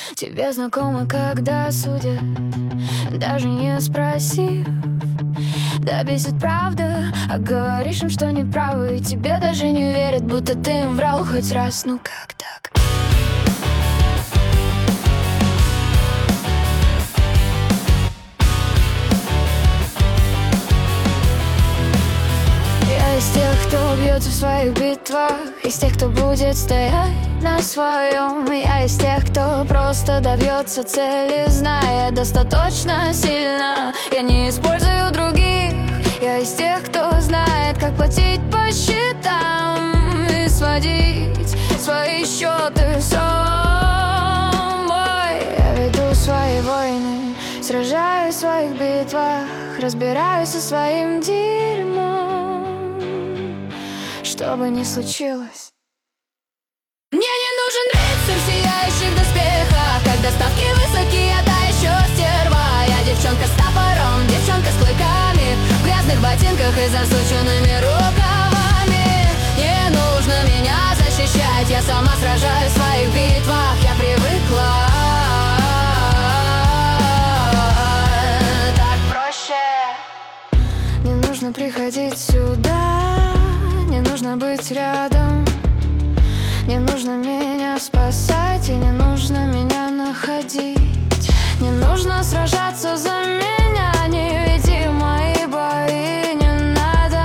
Тебе знакомо, когда судят, даже не спросив. Да бесит правда, а говоришь им, что неправы, и тебе даже не верят, будто ты им врал хоть раз. Ну как так? Я из тех, кто бьется в своих битвах, из тех, кто будет стоять на своем. Я из тех, кто просто добьется цели, зная достаточно сильно. Я не использую других. Я из тех, кто знает, как платить по счетам и сводить свои счеты с собой. Я веду свои войны, сражаюсь в своих битвах, разбираюсь со своим дерьмом, что бы ни случилось. Мне не нужен рыцарь в сияющих доспехах, когда ставки высокие, та еще стерва. Я девчонка с топором, девчонка с клыками, в грязных ботинках и засученными рукавами. Не нужно меня защищать, я сама сражаюсь в своих битвах. Я привыкла, так проще. Не нужно приходить сюда, не нужно быть рядом, не нужно меня спасать и не нужно меня находить. Не нужно сражаться за меня, не веди мои бои, не надо.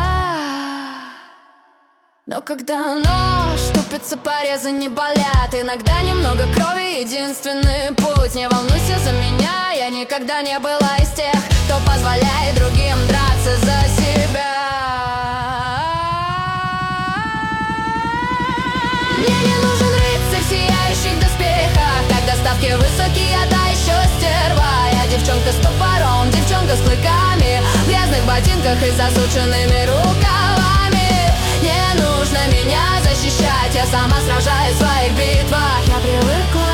Но когда нож ступится, порезы не болят, иногда немного крови, единственный путь. Не волнуйся за меня, я никогда не была из тех, кто позволяет другим драться за себя. Мне не нужен рыцарь в сияющих доспехах, когда ставки высокие, а та еще стерва. Я девчонка с топором, девчонка с клыками, в грязных ботинках и засученными рукавами. Не нужно меня защищать, я сама сражаюсь в своих битвах. Я привыкла,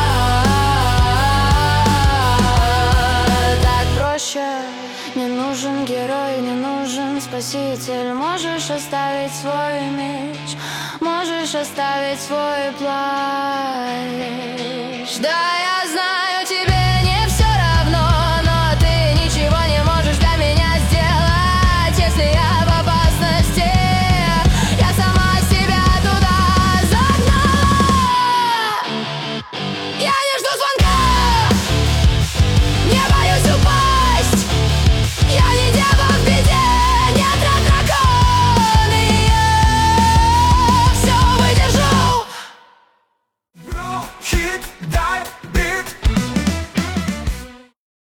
так проще. Не нужен герой, не нужен спаситель. Можешь оставить свой меч, можешь оставить свой плащ. Да, я знаю, тебе не все равно, но ты ничего не можешь для меня сделать. Если я в опасности, я сама себя туда загнала. Я не жду звонка, не боюсь упасть. Я не дева в беде, не дракон, и я все выдержу. Хит, дай